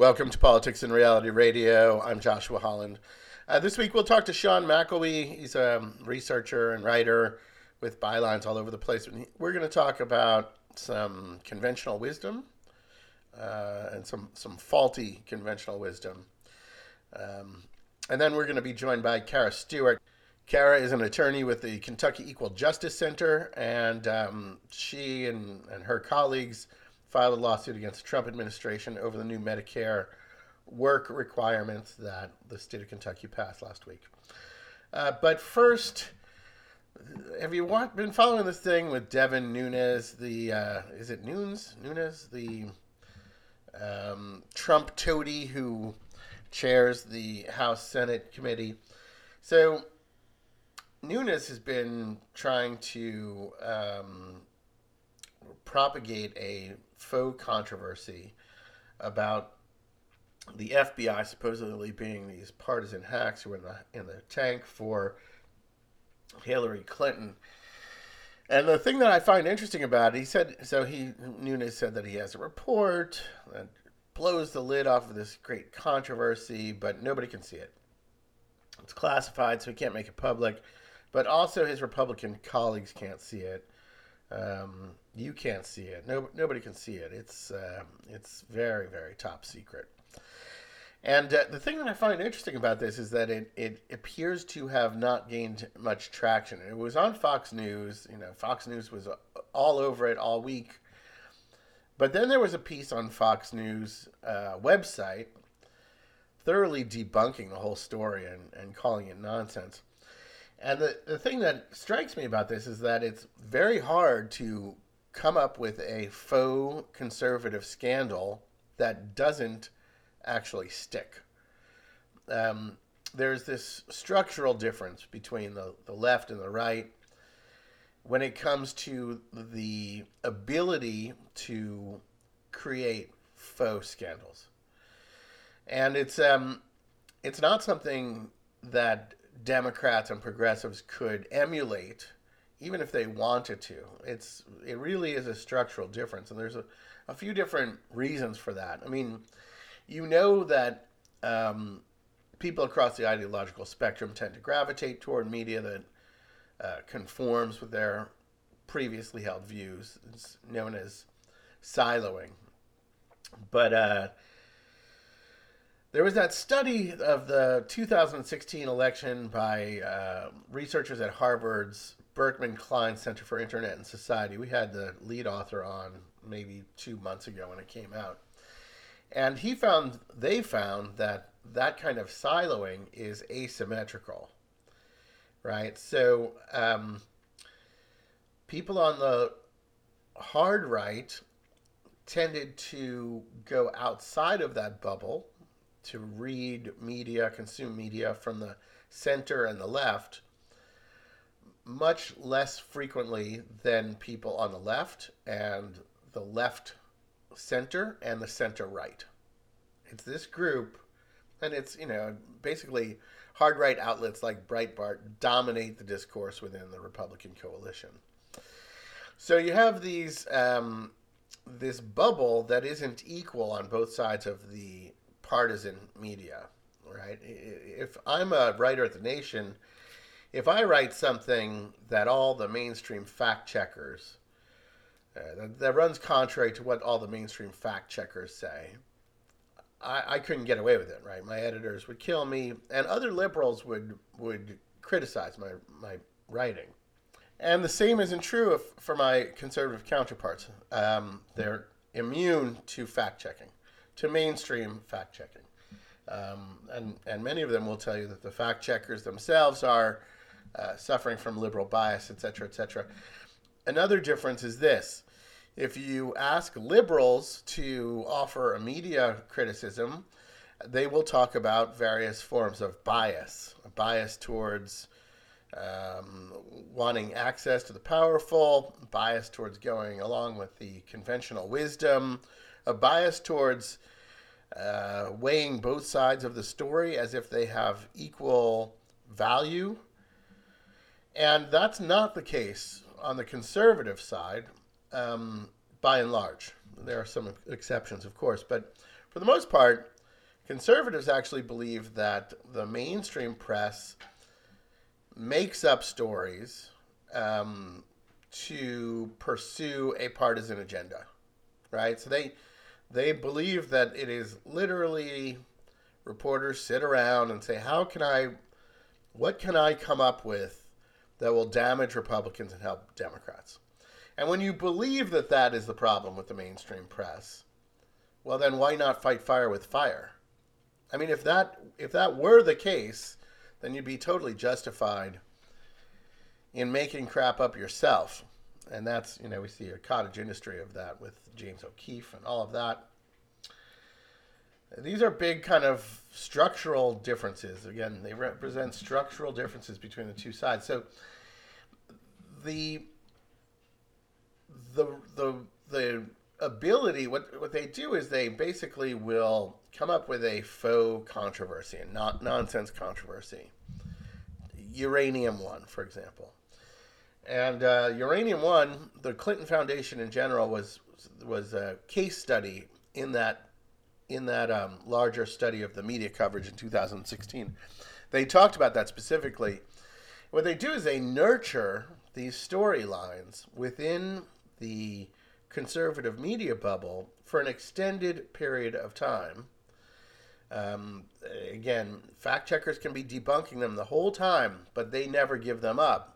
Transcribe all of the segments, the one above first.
Welcome to Politics and Reality Radio. I'm Joshua Holland. This week we'll talk to Sean McElwee. He's a researcher and writer with bylines all over the place. We're going to talk about some conventional wisdom and some faulty conventional wisdom. And then we're going to be joined by Kara Stewart. Kara is an attorney with the Kentucky Equal Justice Center, and she and her colleagues filed a lawsuit against the Trump administration over the new Medicare work requirements that the state of Kentucky passed last week. But first, have you been following this thing with Devin Nunes, is it Nunes, the Trump toady who chairs the House Senate committee? So Nunes has been trying to propagate a faux controversy about the FBI supposedly being these partisan hacks who were in the tank for Hillary Clinton. And the thing that I find interesting about it, Nunes said that he has a report that blows the lid off of this great controversy, but nobody can see it. It's classified, so he can't make it public. But also his Republican colleagues can't see it. You can't see it. Nobody can see it. It's very, very top secret. And the thing that I find interesting about this is that it appears to have not gained much traction. It was on Fox News. Fox News was all over it all week. But then there was a piece on Fox News website thoroughly debunking the whole story and calling it nonsense. And the thing that strikes me about this is that it's very hard to come up with a faux conservative scandal that doesn't actually stick. There's this structural difference between the left and the right when it comes to the ability to create faux scandals. And it's not something that Democrats and progressives could emulate, even if they wanted to. It really is a structural difference, and there's a few different reasons for that. I mean, that people across the ideological spectrum tend to gravitate toward media that conforms with their previously held views. It's known as siloing. But there was that study of the 2016 election by researchers at Harvard's Berkman Klein Center for Internet and Society. We had the lead author on maybe 2 months ago when it came out. And they found that kind of siloing is asymmetrical, right? So people on the hard right tended to go outside of that bubble to read media, consume media from the center and the left much less frequently than people on the left and the left center and the center right. It's this group, and it's, basically hard right outlets like Breitbart dominate the discourse within the Republican coalition. So you have this bubble that isn't equal on both sides of the partisan media, right? If I'm a writer at The Nation, if I write something that all the mainstream fact checkers, that runs contrary to what all the mainstream fact checkers say, I couldn't get away with it, right? My editors would kill me, and other liberals would criticize my writing. And the same isn't true for my conservative counterparts. They're immune to fact checking, to mainstream fact checking. And many of them will tell you that the fact checkers themselves are suffering from liberal bias, et cetera, et cetera. Another difference is this. If you ask liberals to offer a media criticism, they will talk about various forms of bias. A bias towards wanting access to the powerful, a bias towards going along with the conventional wisdom, a bias towards weighing both sides of the story as if they have equal value. And that's not the case on the conservative side, by and large. There are some exceptions, of course, but for the most part, Conservatives actually believe that the mainstream press makes up stories to pursue a partisan agenda, right? So they believe that it is literally reporters sit around and say, what can I come up with that will damage Republicans and help Democrats? And when you believe that that is the problem with the mainstream press, well, then why not fight fire with fire? I mean, if that were the case, then you'd be totally justified in making crap up yourself. And that's, we see a cottage industry of that with James O'Keefe and all of that. These are big kind of structural differences. Again, they represent structural differences between the two sides. So the ability, what they do is they basically will come up with a faux controversy, and not nonsense controversy. Uranium One, for example. And Uranium One, the Clinton Foundation in general was a case study in that larger study of the media coverage in 2016. They talked about that specifically. What they do is they nurture these storylines within the conservative media bubble for an extended period of time. Again, fact checkers can be debunking them the whole time, but they never give them up.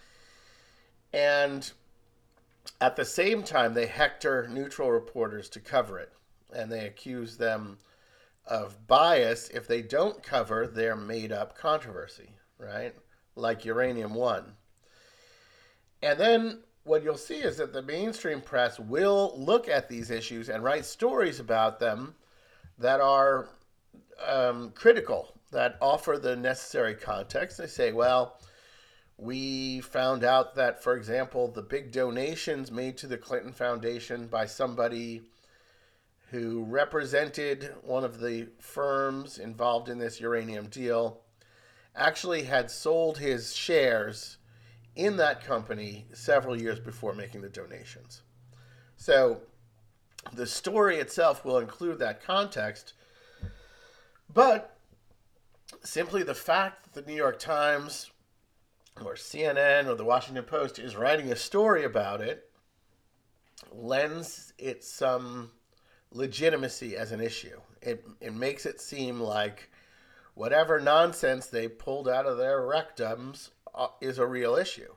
And at the same time, they hector neutral reporters to cover it. And they accuse them of bias if they don't cover their made-up controversy, right? Like Uranium One. And then what you'll see is that the mainstream press will look at these issues and write stories about them that are critical, that offer the necessary context. They say, well, we found out that, for example, the big donations made to the Clinton Foundation by somebody who represented one of the firms involved in this uranium deal actually had sold his shares in that company several years before making the donations. So the story itself will include that context, but simply the fact that the New York Times or CNN or the Washington Post is writing a story about it lends it some legitimacy as an issue. It makes it seem like whatever nonsense they pulled out of their rectums is a real issue.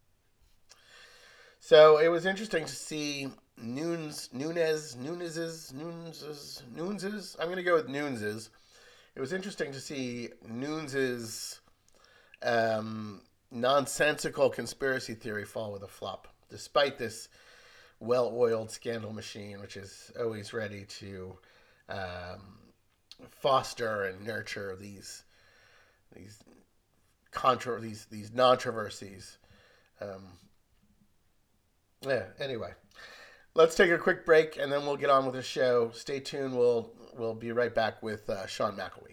So it was interesting to see Nunes's. I'm going to go with Nunes's. It was interesting to see Nunes's nonsensical conspiracy theory fall with a flop, despite this well-oiled scandal machine, which is always ready to foster and nurture these controversies. Anyway, let's take a quick break and then we'll get on with the show. Stay tuned. We'll be right back with Sean McElwee.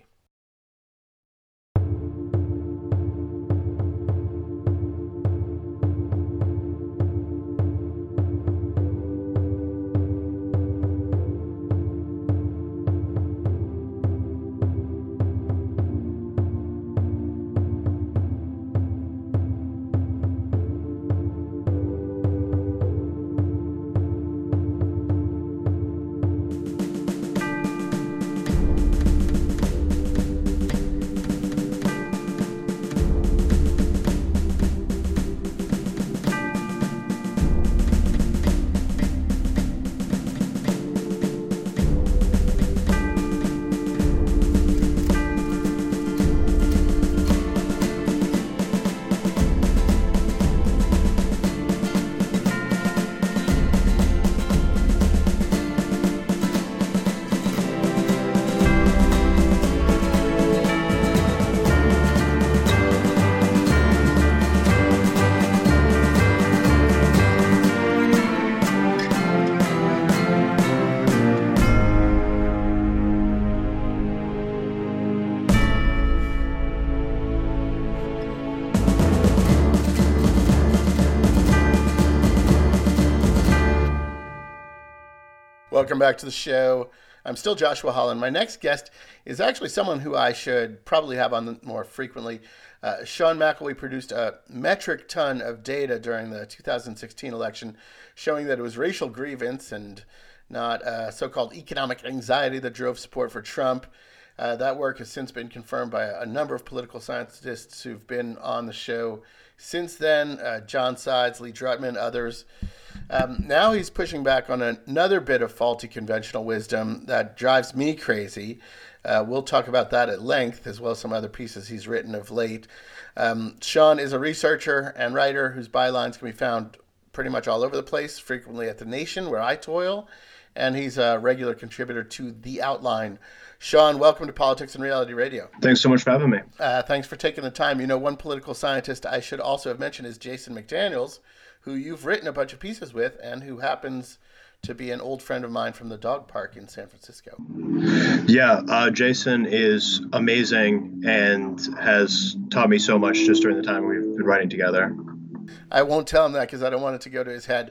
Welcome back to the show. I'm still Joshua Holland. My next guest is actually someone who I should probably have on more frequently. Sean McElwee produced a metric ton of data during the 2016 election showing that it was racial grievance and not so-called economic anxiety that drove support for Trump. That work has since been confirmed by a number of political scientists who've been on the show since then, John Sides, Lee Drutman, others. Now he's pushing back on another bit of faulty conventional wisdom that drives me crazy. We'll talk about that at length, as well as some other pieces he's written of late. Sean is a researcher and writer whose bylines can be found pretty much all over the place, frequently at The Nation, where I toil, and he's a regular contributor to The Outline. Sean, welcome to Politics and Reality Radio. Thanks so much for having me. Thanks for taking the time. You know, one political scientist I should also have mentioned is Jason McDaniels, who you've written a bunch of pieces with and who happens to be an old friend of mine from the dog park in San Francisco. Yeah, Jason is amazing and has taught me so much just during the time we've been writing together. I won't tell him that because I don't want it to go to his head.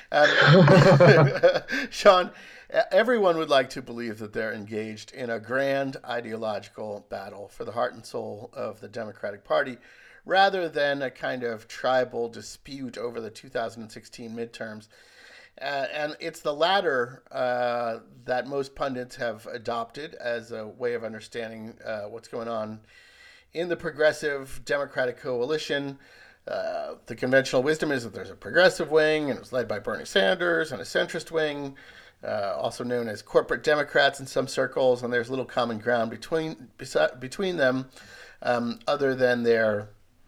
Sean, everyone would like to believe that they're engaged in a grand ideological battle for the heart and soul of the Democratic Party, rather than a kind of tribal dispute over the 2016 midterms. And it's the latter that most pundits have adopted as a way of understanding what's going on in the progressive Democratic coalition. The conventional wisdom is that there's a progressive wing, and it was led by Bernie Sanders, and a centrist wing, also known as corporate Democrats in some circles, and there's little common ground between them, other than their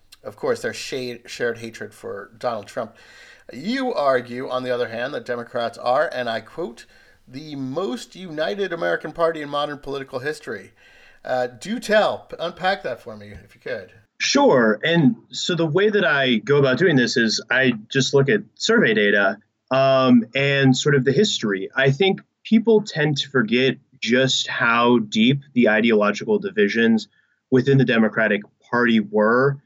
shared hatred for Donald Trump. You argue, on the other hand, that Democrats are, and I quote, the most united American party in modern political history. Do tell, unpack that for me, if you could. Sure. And so the way that I go about doing this is I just look at survey data and sort of the history. I think people tend to forget just how deep the ideological divisions within the Democratic Party were,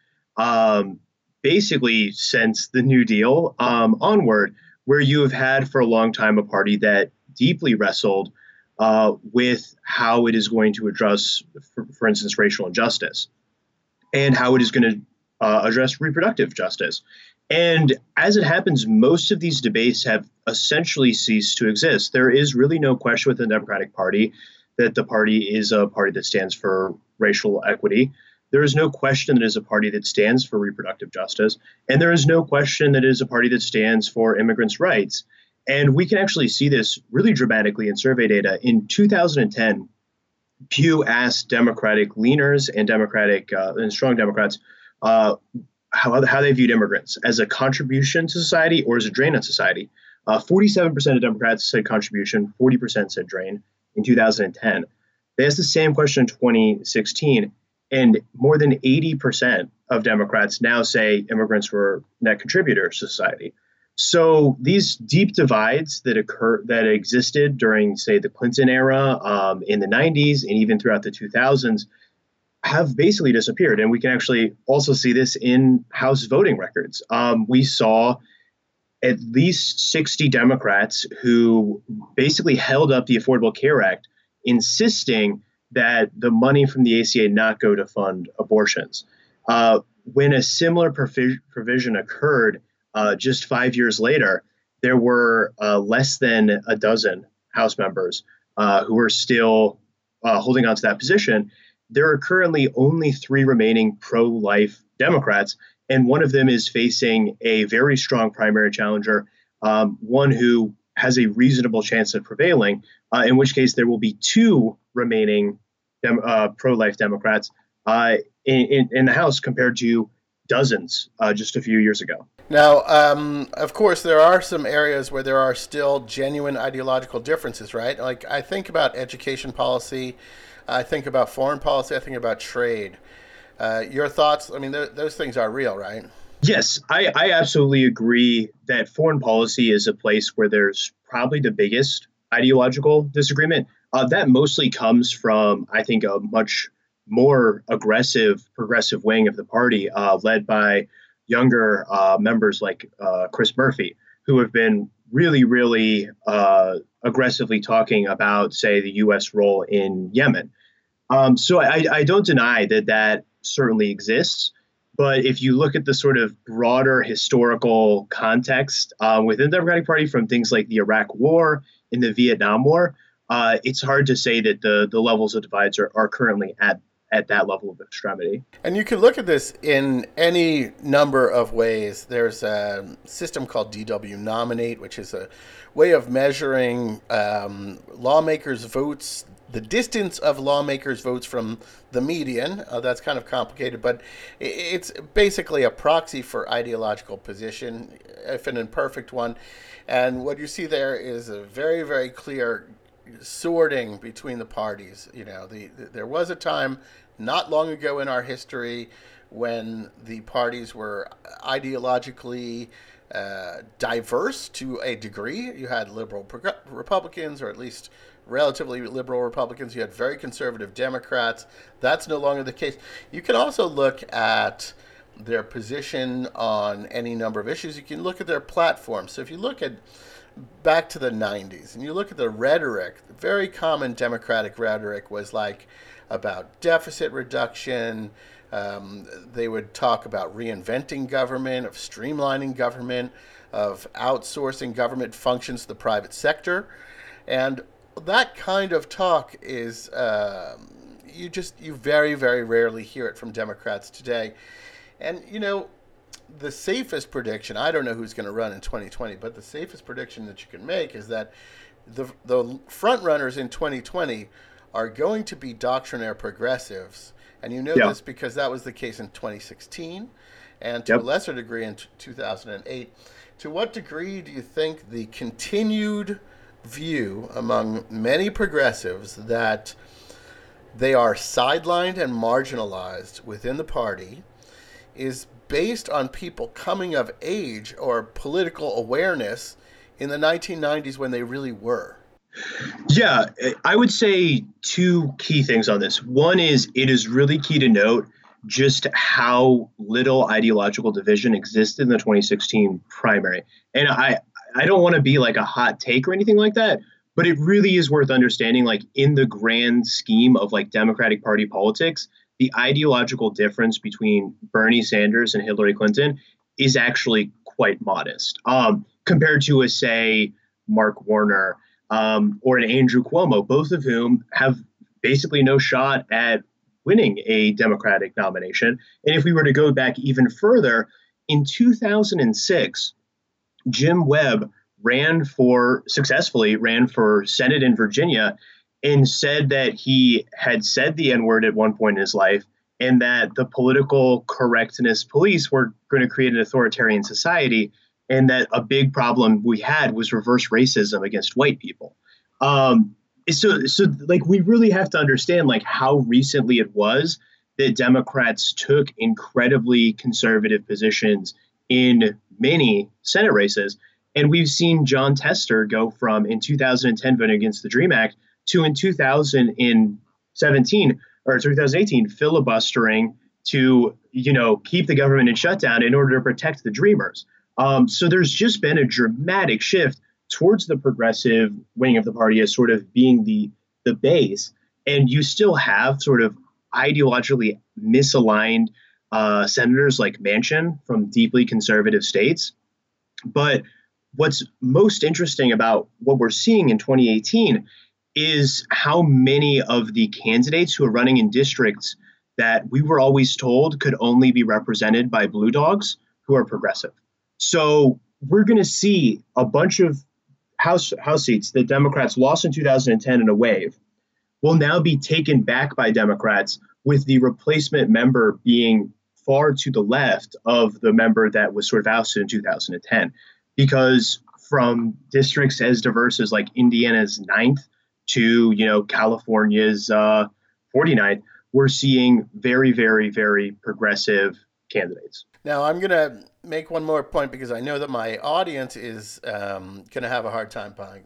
basically since the New Deal onward, where you have had for a long time a party that deeply wrestled with how it is going to address, for instance, racial injustice, and how it is going to address reproductive justice. And as it happens, most of these debates have essentially ceased to exist. There is really no question within the Democratic Party that the party is a party that stands for racial equity. There is no question that it is a party that stands for reproductive justice. And there is no question that it is a party that stands for immigrants' rights. And we can actually see this really dramatically in survey data. In 2010, Pew asked Democratic leaners and Democratic and strong Democrats how they viewed immigrants, as a contribution to society or as a drain on society. 47% of Democrats said contribution, 40% said drain in 2010. They asked the same question in 2016, and more than 80% of Democrats now say immigrants were net contributors to society. So these deep divides that existed during, say, the Clinton era in the 90s and even throughout the 2000s have basically disappeared. And we can actually also see this in House voting records. We saw at least 60 Democrats who basically held up the Affordable Care Act, insisting that the money from the ACA not go to fund abortions. When a similar provision occurred just 5 years later, there were less than a dozen House members who were still holding on to that position. There are currently only 3 remaining pro-life Democrats, and one of them is facing a very strong primary challenger, one who has a reasonable chance of prevailing, in which case there will be 2 remaining pro-life Democrats in the House compared to dozens just a few years ago. Now, of course, there are some areas where there are still genuine ideological differences, right? Like, I think about education policy, I think about foreign policy, I think about trade. Your thoughts? I mean, those things are real, right? Yes, I absolutely agree that foreign policy is a place where there's probably the biggest ideological disagreement. That mostly comes from, I think, a much more aggressive, progressive wing of the party, led by younger members like Chris Murphy, who have been really, really aggressively talking about, say, the U.S. role in Yemen. So I don't deny that that certainly exists. But if you look at the sort of broader historical context within the Democratic Party from things like the Iraq War and the Vietnam War, it's hard to say that the levels of divides are currently at that level of extremity. And you can look at this in any number of ways. There's a system called DW Nominate, which is a way of measuring lawmakers' votes, the distance of lawmakers' votes from the median. That's kind of complicated, but it's basically a proxy for ideological position, if an imperfect one. And what you see there is a very, very clear sorting between the parties. There was a time not long ago in our history when the parties were ideologically diverse to a degree. You had liberal Republicans, or at least relatively liberal Republicans. You had very conservative Democrats. That's no longer the case. You can also look at their position on any number of issues. You can look at their platform. So if you look at back to the 90s and you look at the rhetoric, the very common Democratic rhetoric was like about deficit reduction. They would talk about reinventing government, of streamlining government, of outsourcing government functions to the private sector. And that kind of talk is, you very, very rarely hear it from Democrats today. And, the safest prediction, I don't know who's going to run in 2020, but the safest prediction that you can make is that the front runners in 2020 are going to be doctrinaire progressives. And Yeah. this because that was the case in 2016 and to a Yep. lesser degree in 2008. To what degree do you think the continued view among many progressives that they are sidelined and marginalized within the party is based on people coming of age or political awareness in the 1990s when they really were? Yeah, I would say two key things on this. One is it is really key to note just how little ideological division existed in the 2016 primary. And I don't want to be like a hot take or anything like that, but it really is worth understanding, like in the grand scheme of like Democratic Party politics, the ideological difference between Bernie Sanders and Hillary Clinton is actually quite modest compared to, a say, Mark Warner or an Andrew Cuomo, both of whom have basically no shot at winning a Democratic nomination. And if we were to go back even further, in 2006, Jim Webb successfully ran for Senate in Virginia and said that he had said the N word at one point in his life and that the political correctness police were going to create an authoritarian society and that a big problem we had was reverse racism against white people. So like we really have to understand like how recently it was that Democrats took incredibly conservative positions in many Senate races. And we've seen John Tester go from in 2010 voting against the DREAM Act to in 2017 or 2018 filibustering to, keep the government in shutdown in order to protect the Dreamers. So there's just been a dramatic shift towards the progressive wing of the party as sort of being the base. And you still have sort of ideologically misaligned senators like Manchin from deeply conservative states. But what's most interesting about what we're seeing in 2018 is how many of the candidates who are running in districts that we were always told could only be represented by blue dogs who are progressive. So we're going to see a bunch of House seats that Democrats lost in 2010 in a wave will now be taken back by Democrats, with the replacement member being far to the left of the member that was sort of ousted in 2010. Because from districts as diverse as like Indiana's 9th to, California's 49th, we're seeing very, very, very progressive candidates. Now, I'm going to make one more point because I know that my audience is going to have a hard time buying this.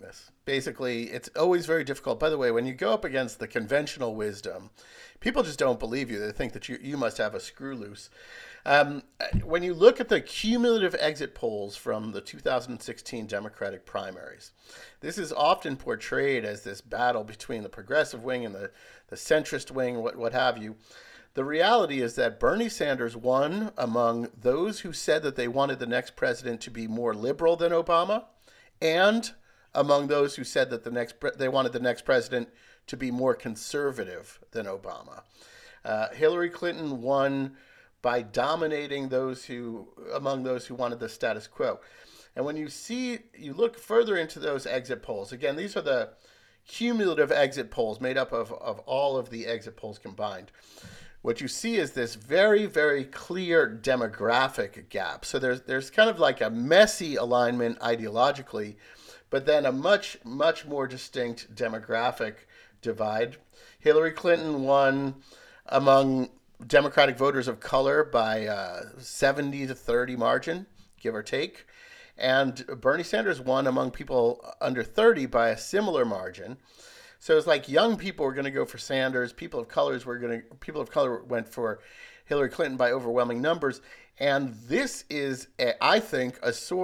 basically, it's always very difficult. By the way, when you go up against the conventional wisdom, people just don't believe you. They think that you must have a screw loose. Um, when you look at the cumulative exit polls from the 2016 Democratic primaries, this is often portrayed as this battle between the progressive wing and the centrist wing, what have you. The reality is that Bernie Sanders won among those who said that they wanted the next president to be more liberal than Obama, and among those who said that they wanted the next president to be more conservative than Obama. Hillary Clinton won by dominating among those who wanted the status quo. And when you look further into those exit polls, again, these are the cumulative exit polls made up of all of the exit polls combined. What you see is this very, very clear demographic gap. So there's kind of like a messy alignment ideologically, but then a much, much more distinct demographic divide. Hillary Clinton won among Democratic voters of color by 70 to 30 margin, give or take. And Bernie Sanders won among people under 30 by a similar margin. So it's like young people were going to go for Sanders, people of color went for Hillary Clinton by overwhelming numbers, and this is, I think,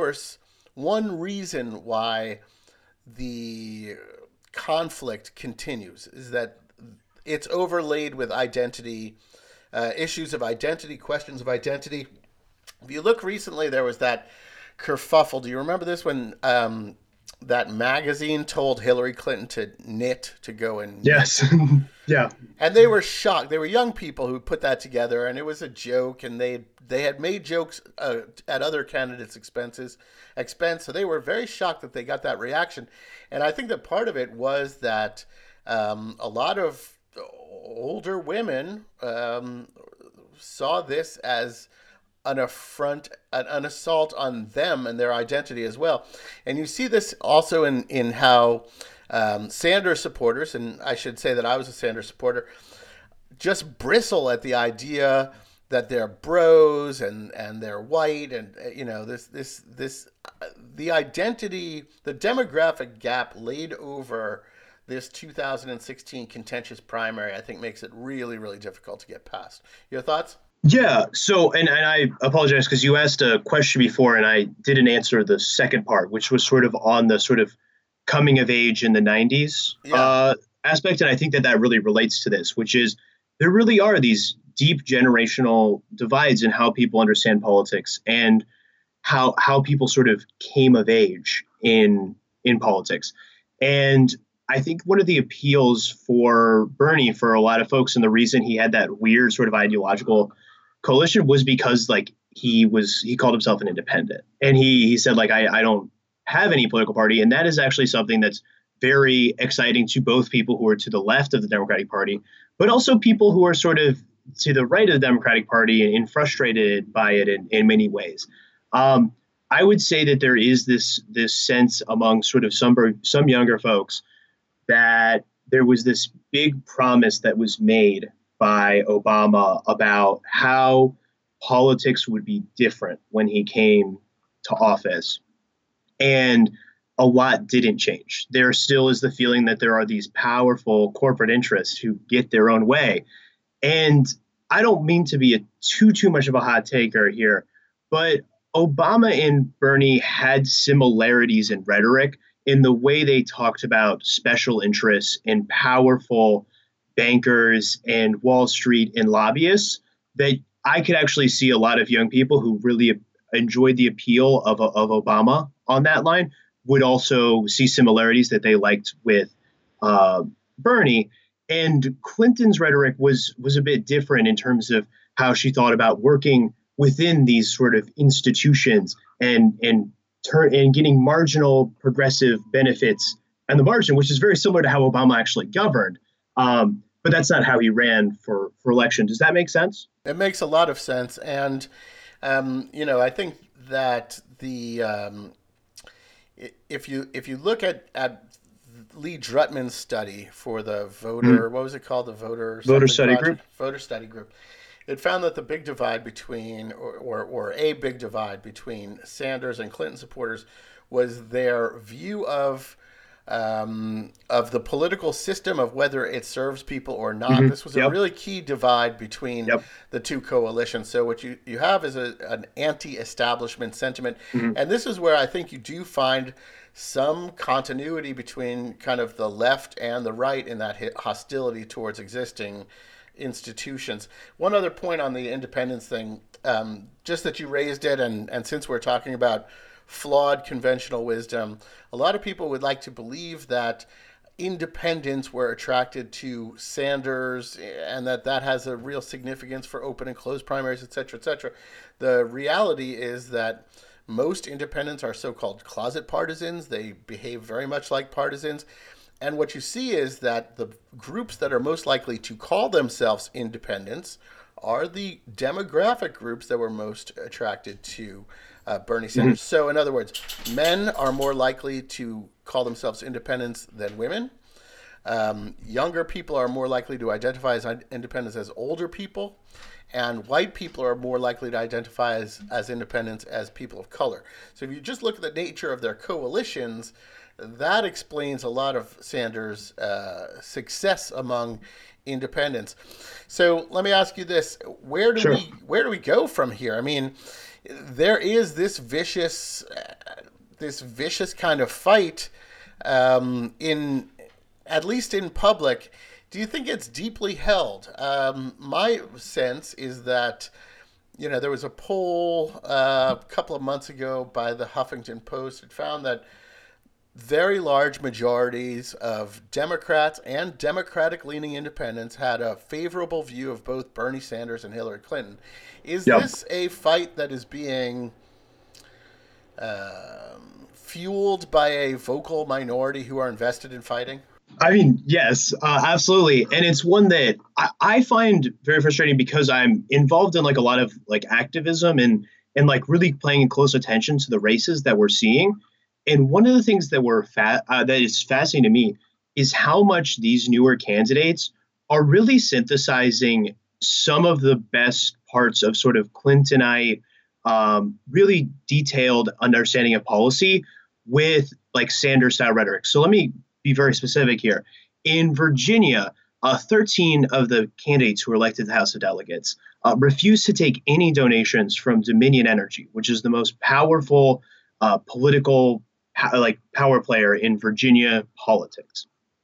one reason why the conflict continues is that it's overlaid with identity, issues of identity, questions of identity. If you look recently, there was that kerfuffle. Do you remember this when that magazine told Hillary Clinton to knit, to go and yes. Yeah. And they were shocked. They were young people who put that together, and it was a joke, and they had made jokes at other candidates' expense, so they were very shocked that they got that reaction. And I think that part of it was that a lot of older women saw this as an affront, an assault on them and their identity as well. And you see this also in how Sanders supporters, and I should say that I was a Sanders supporter, just bristle at the idea that they're bros and they're white, and the identity, the demographic gap laid over this 2016 contentious primary, I think makes it really, really difficult to get past. Your thoughts? Yeah. So, and I apologize because you asked a question before and I didn't answer the second part, which was sort of on the sort of coming of age in the 90s aspect. And I think that really relates to this, which is there really are these deep generational divides in how people understand politics and how people sort of came of age in politics. And I think one of the appeals for Bernie, for a lot of folks, and the reason he had that weird sort of ideological coalition was because like he called himself an independent, and he said like I don't have any political party, and that is actually something that's very exciting to both people who are to the left of the Democratic Party, but also people who are sort of to the right of the Democratic Party and frustrated by it in many ways. I would say that there is this sense among sort of some younger folks that there was this big promise that was made by Obama about how politics would be different when he came to office. And a lot didn't change. There still is the feeling that there are these powerful corporate interests who get their own way. And I don't mean to be too much of a hot taker here, but Obama and Bernie had similarities in rhetoric in the way they talked about special interests and powerful bankers and Wall Street and lobbyists, that I could actually see a lot of young people who really enjoyed the appeal of Obama on that line would also see similarities that they liked with Bernie. And Clinton's rhetoric was a bit different in terms of how she thought about working within these sort of institutions and getting marginal progressive benefits on the margin, which is very similar to how Obama actually governed. But that's not how he ran for election. Does that make sense? It makes a lot of sense. And, I think that if you look at Lee Drutman's study for the voter, what was it called? The voter study group. Voter study group. It found that the big divide between, or a big divide between Sanders and Clinton supporters was their view of of the political system, of whether it serves people or not. Hmm. This was a Yep. really key divide between Yep. the two coalitions. So what you have is an anti-establishment sentiment, Hmm. and this is where I think you do find some continuity between kind of the left and the right in that hostility towards existing institutions. One other point on the independence thing, just that you raised it, and since we're talking about flawed conventional wisdom, a lot of people would like to believe that independents were attracted to Sanders and that that has a real significance for open and closed primaries, et cetera, et cetera. The reality is that most independents are so called closet partisans. They behave very much like partisans. And what you see is that the groups that are most likely to call themselves independents are the demographic groups that were most attracted to Bernie Hmm. Sanders. So, in other words, men are more likely to call themselves independents than women. Younger people are more likely to identify as independents as older people, and white people are more likely to identify as independents as people of color. So if you just look at the nature of their coalitions, that explains a lot of Sanders' success among independents. So let me ask you this: Sure. where do we go from here? I mean, there is this vicious kind of fight in at least in public. Do you think it's deeply held? My sense is that there was a poll a couple of months ago by the Huffington Post. It found that very large majorities of Democrats and Democratic leaning independents had a favorable view of both Bernie Sanders and Hillary Clinton. Is Yep. this a fight that is being fueled by a vocal minority who are invested in fighting? I mean, yes, absolutely. And it's one that I find very frustrating because I'm involved in like a lot of like activism and like really paying close attention to the races that we're seeing. And one of the things that is fascinating to me is how much these newer candidates are really synthesizing some of the best parts of sort of Clintonite, really detailed understanding of policy with like Sanders style rhetoric. So let me be very specific here. In Virginia, 13 of the candidates who were elected to the House of Delegates refused to take any donations from Dominion Energy, which is the most powerful political power player in Virginia politics.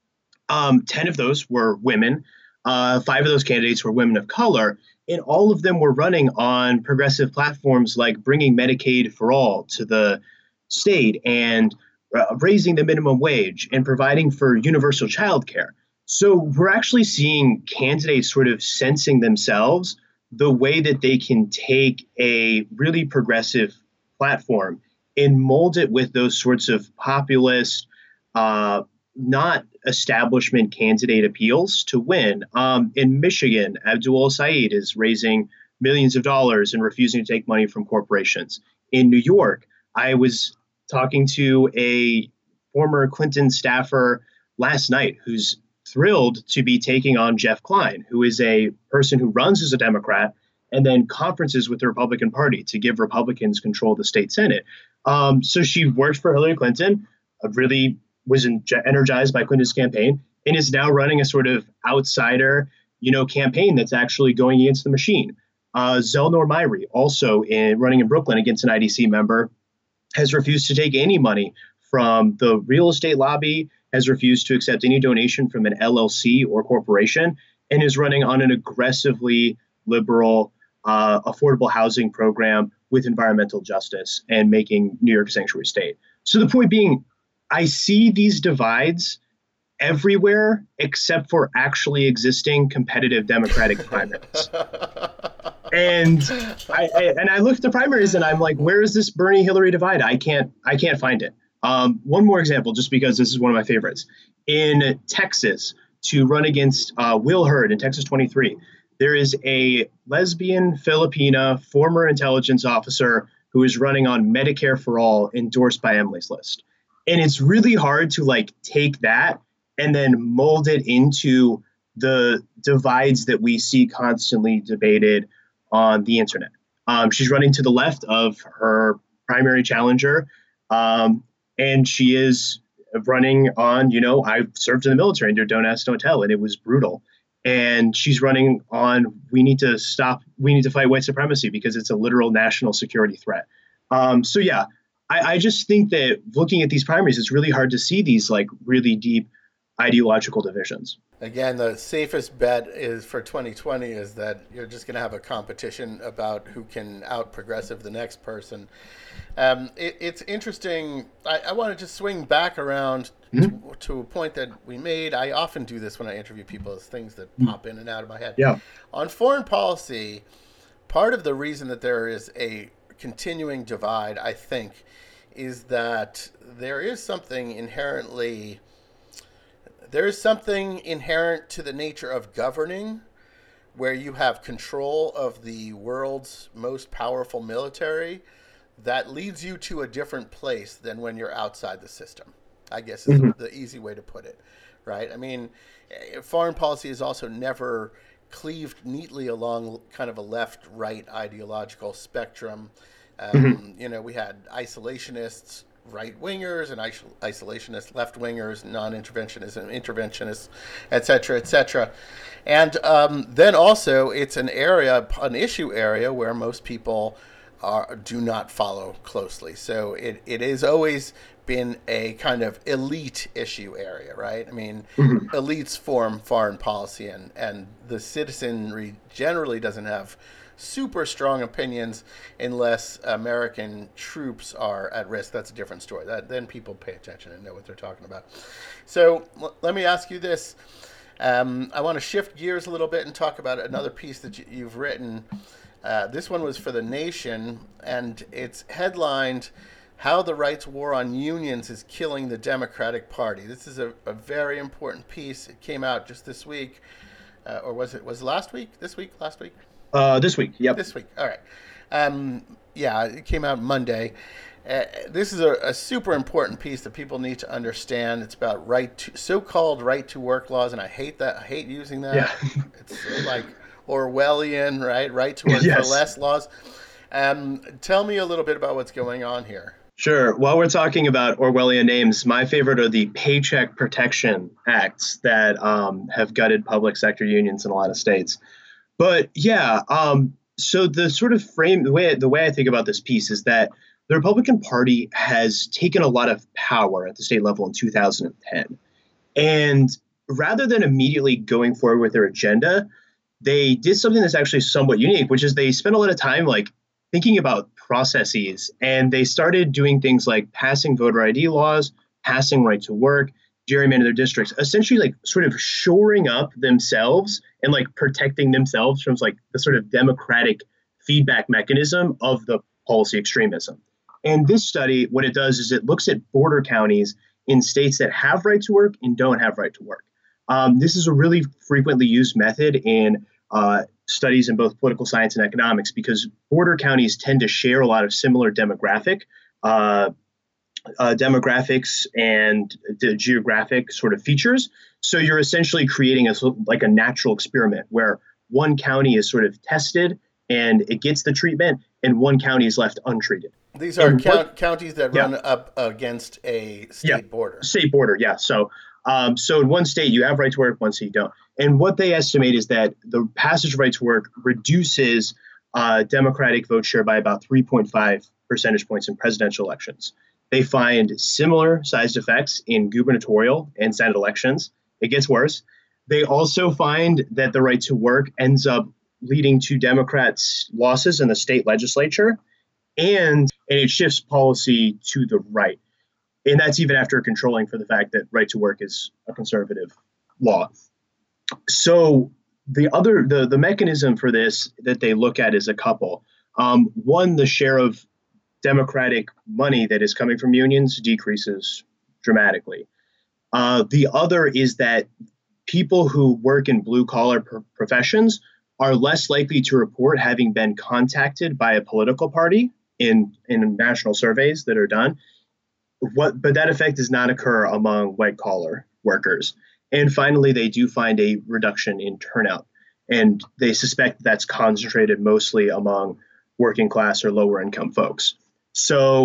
10 of those were women. Five of those candidates were women of color, and all of them were running on progressive platforms like bringing Medicaid for all to the state and raising the minimum wage and providing for universal child care. So we're actually seeing candidates sort of sensing themselves the way that they can take a really progressive platform and mold it with those sorts of populist, uh, not establishment candidate appeals to win. In Michigan, Abdul Said is raising millions of dollars and refusing to take money from corporations. In New York, I was talking to a former Clinton staffer last night who's thrilled to be taking on Jeff Klein, who is a person who runs as a Democrat and then conferences with the Republican Party to give Republicans control of the state Senate. So she worked for Hillary Clinton, really was energized by Clinton's campaign, and is now running a sort of outsider, campaign that's actually going against the machine. Zelnor Myrie, also running in Brooklyn against an IDC member, has refused to take any money from the real estate lobby, has refused to accept any donation from an LLC or corporation, and is running on an aggressively liberal, affordable housing program with environmental justice and making New York a sanctuary state. So the point being, I see these divides everywhere except for actually existing competitive Democratic primaries. And I look at the primaries and I'm like, where is this Bernie Hillary divide? I can't find it. One more example, just because this is one of my favorites. In Texas, to run against Will Hurd in Texas 23, there is a lesbian Filipina former intelligence officer who is running on Medicare for All, endorsed by Emily's List. And it's really hard to like take that and then mold it into the divides that we see constantly debated on the internet. She's running to the left of her primary challenger, and she is running on, I served in the military under Don't Ask, Don't Tell, and it was brutal. And she's running on, we need to fight white supremacy because it's a literal national security threat. So yeah, I just think that looking at these primaries, it's really hard to see these like really deep ideological divisions. Again, the safest bet is for 2020 is that you're just going to have a competition about who can out progressive the next person. It's interesting. I want to just swing back around to a point that we made. I often do this when I interview people as things that pop in and out of my head. Yeah. On foreign policy, part of the reason that there is a continuing divide, I think, is that there is something inherent to the nature of governing where you have control of the world's most powerful military that leads you to a different place than when you're outside the system, I guess is the easy way to put it, right? I mean, foreign policy is also never cleaved neatly along kind of a left-right ideological spectrum. We had isolationists, right wingers, and isolationist left wingers, non-interventionists, interventionists, et cetera, et cetera. And then also, it's an issue area where most people do not follow closely. So it has always been a kind of elite issue area, right? I mean, elites form foreign policy, and the citizenry generally doesn't have super strong opinions unless American troops are at risk. That's a different story. Then people pay attention and know what they're talking about. So let me ask you this. I want to shift gears a little bit and talk about another piece that you've written. This one was for The Nation, and it's headlined, "How the Right's War on Unions is Killing the Democratic Party." This is a very important piece. It came out just this week. Or was it last week? This week? Last week? This week. Yep. This week. All right. Yeah, it came out Monday. This is a super important piece that people need to understand. It's about so-called right to work laws, and I hate that. I hate using that. Yeah. It's like Orwellian, right? Right to work for less laws. Tell me a little bit about what's going on here. Sure. While we're talking about Orwellian names, my favorite are the Paycheck Protection Acts that have gutted public sector unions in a lot of states. But yeah, so the sort of the way I think about this piece is that the Republican Party has taken a lot of power at the state level in 2010. And rather than immediately going forward with their agenda, they did something that's actually somewhat unique, which is they spent a lot of time like thinking about processes, and they started doing things like passing voter ID laws, passing right to work, gerrymander their districts, essentially like sort of shoring up themselves and like protecting themselves from like the sort of democratic feedback mechanism of the policy extremism. And this study, what it does is it looks at border counties in states that have right to work and don't have right to work. This is a really frequently used method in studies in both political science and economics because border counties tend to share a lot of similar demographics and the geographic sort of features. So you're essentially creating a natural experiment where one county is sort of tested and it gets the treatment and one county is left untreated. These are counties that run up against a state border. State border, yeah. So in one state you have right to work, one state you don't. And what they estimate is that the passage of right to work reduces Democratic vote share by about 3.5 percentage points in presidential elections. They find similar sized effects in gubernatorial and Senate elections. It gets worse. They also find that the right to work ends up leading to Democrats' losses in the state legislature, and it shifts policy to the right. And that's even after controlling for the fact that right to work is a conservative law. So the mechanism for this that they look at is a couple. One, the share of Democratic money that is coming from unions decreases dramatically. The other is that people who work in blue collar professions are less likely to report having been contacted by a political party in national surveys that are done. But that effect does not occur among white collar workers. And finally, they do find a reduction in turnout, and they suspect that's concentrated mostly among working class or lower income folks. So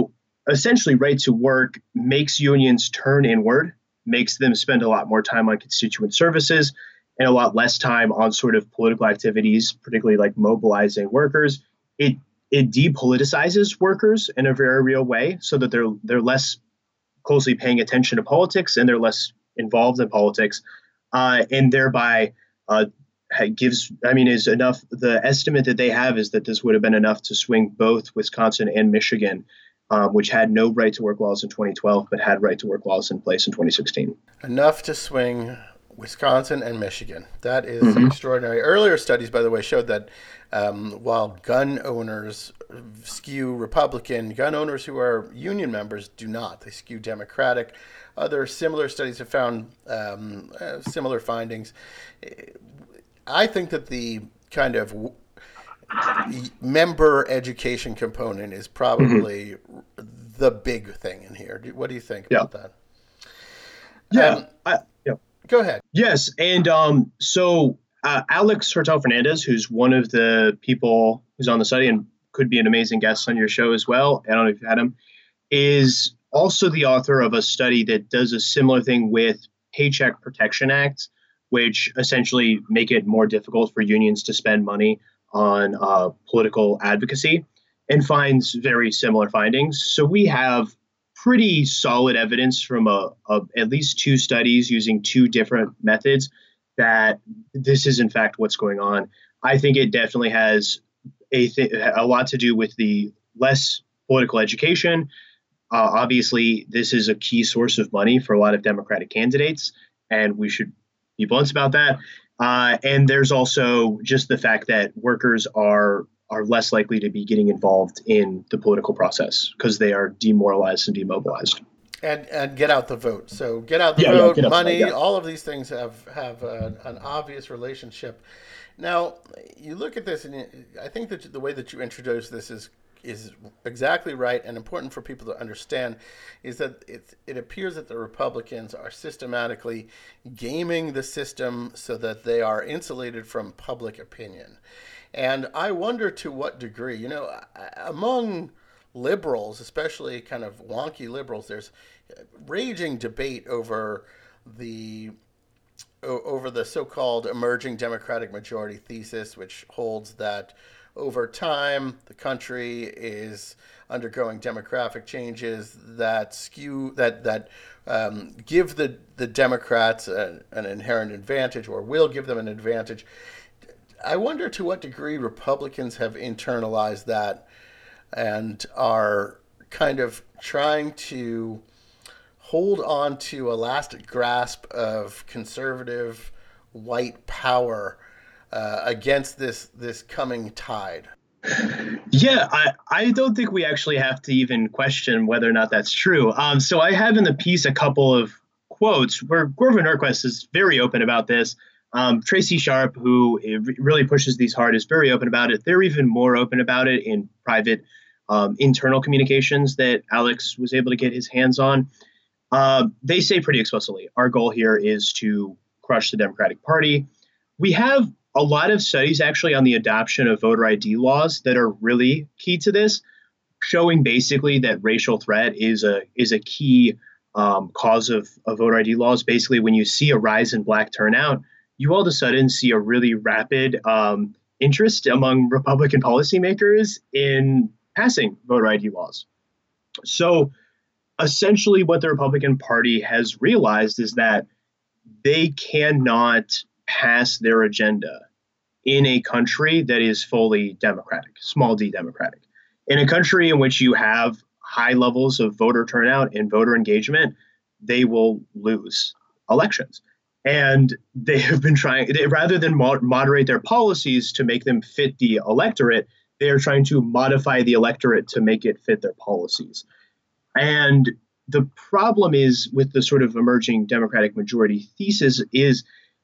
essentially right to work makes unions turn inward, makes them spend a lot more time on constituent services and a lot less time on sort of political activities, particularly like mobilizing workers. It it depoliticizes workers in a very real way so that they're less closely paying attention to politics and they're less involved in politics, and thereby uh, gives, I mean, is enough. The estimate that they have is that this would have been enough to swing both Wisconsin and Michigan, which had no right to work laws in 2012, but had right to work laws in place in 2016. Enough to swing Wisconsin and Michigan. That is Mm-hmm. extraordinary. Earlier studies, by the way, showed that while gun owners skew Republican, gun owners who are union members do not. They skew Democratic. Other similar studies have found similar findings. I think that the kind of member education component is Mm-hmm. probably the big thing in here. What do you think Yeah. about that? Yeah. Um, Yeah. Go ahead. Yes. And Alex Hertel Fernandez, who's one of the people who's on the study and could be an amazing guest on your show as well, I don't know if you've had him, is also the author of a study that does a similar thing with Paycheck Protection Acts, which essentially make it more difficult for unions to spend money on political advocacy, and finds very similar findings. So we have pretty solid evidence from at least two studies using two different methods that this is in fact what's going on. I think it definitely has a lot to do with the less political education. Obviously, this is a key source of money for a lot of Democratic candidates, and we should be blunt about that. And there's also just the fact that workers are less likely to be getting involved in the political process because they are demoralized and demobilized. And get out the vote. So get out the Yeah, yeah, vote, get up to that. money, Yeah. all of these things have an obvious relationship. Now you look at this, and I think that the way that you introduce this is exactly right and important for people to understand. Is that it appears that the Republicans are systematically gaming the system so that they are insulated from public opinion, and I wonder to what degree. Among liberals, especially kind of wonky liberals, there's raging debate the over the so-called emerging democratic majority thesis, which holds that over time the country is undergoing demographic changes that skew that give the Democrats an inherent advantage, or will give them an advantage. I wonder to what degree Republicans have internalized that and are kind of trying to hold on to a last grasp of conservative white power against this coming tide. Yeah, I don't think we actually have to even question whether or not that's true. So I have in the piece a couple of quotes where Grover Norquist is very open about this. Tracy Sharp, who really pushes these hard, is very open about it. They're even more open about it in private internal communications that Alex was able to get his hands on. They say pretty explicitly, our goal here is to crush the Democratic Party. We have a lot of studies actually on the adoption of voter ID laws that are really key to this, showing basically that racial threat is a key cause of voter ID laws. Basically, when you see a rise in Black turnout, you all of a sudden see a really rapid interest among Republican policymakers in passing voter ID laws. So essentially, what the Republican Party has realized is that they cannot pass their agenda in a country that is fully democratic, small d democratic. In a country in which you have high levels of voter turnout and voter engagement, they will lose elections. And they have been rather than moderate their policies to make them fit the electorate, they are trying to modify the electorate to make it fit their policies. And the problem is with the sort of emerging Democratic majority thesis is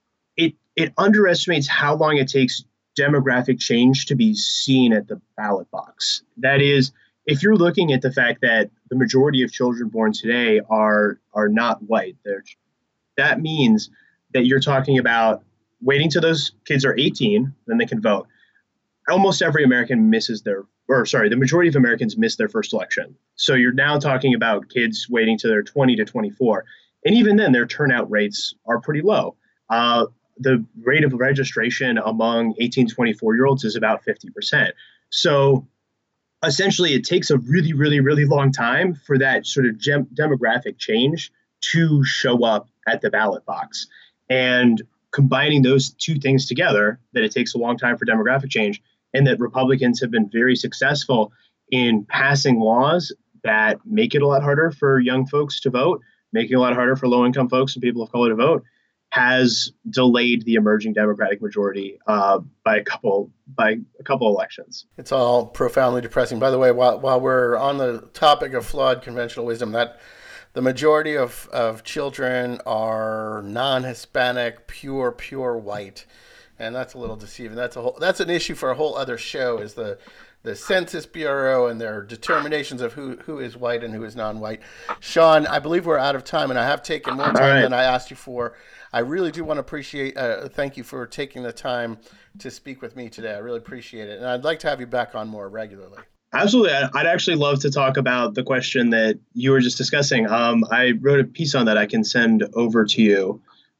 it underestimates how long it takes demographic change to be seen at the ballot box. That is, if you're looking at the fact that the majority of children born today are not white, that means that you're talking about waiting till those kids are 18, then they can vote. almost every American the majority of Americans miss their first election. So you're now talking about kids waiting to their 20 to 24. And even then, their turnout rates are pretty low. The rate of registration among 18 to 24-year-olds is about 50%. So essentially, it takes a really, really, really long time for that sort of demographic change to show up at the ballot box. And combining those two things together, that it takes a long time for demographic change, and that Republicans have been very successful in passing laws that make it a lot harder for young folks to vote, making it a lot harder for low-income folks and people of color to vote, has delayed the emerging Democratic majority by a couple elections. It's all profoundly depressing. By the way, while we're on the topic of flawed conventional wisdom, that the majority of children are non-Hispanic, pure white, and that's a little deceiving. That's an issue for a whole other show. Is the Census Bureau and their determinations of who is white and who is non-white. Sean, I believe we're out of time, and I have taken more time than I asked you for. I really do want to thank you for taking the time to speak with me today. I really appreciate it, and I'd like to have you back on more regularly. Absolutely. I'd actually love to talk about the question that you were just discussing. I wrote a piece on that I can send over to you.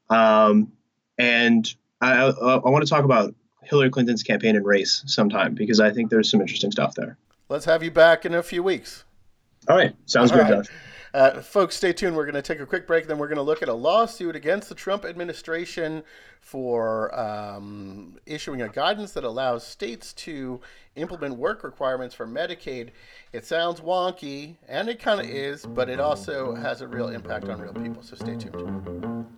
And I want to talk about Hillary Clinton's campaign and race sometime, because I think there's some interesting stuff there. Let's have you back in a few weeks. All right. Sounds good, Josh. Folks, stay tuned. We're going to take a quick break, and then we're going to look at a lawsuit against the Trump administration for issuing a guidance that allows states to implement work requirements for Medicaid. It sounds wonky, and it kind of is, but it also has a real impact on real people. So stay tuned.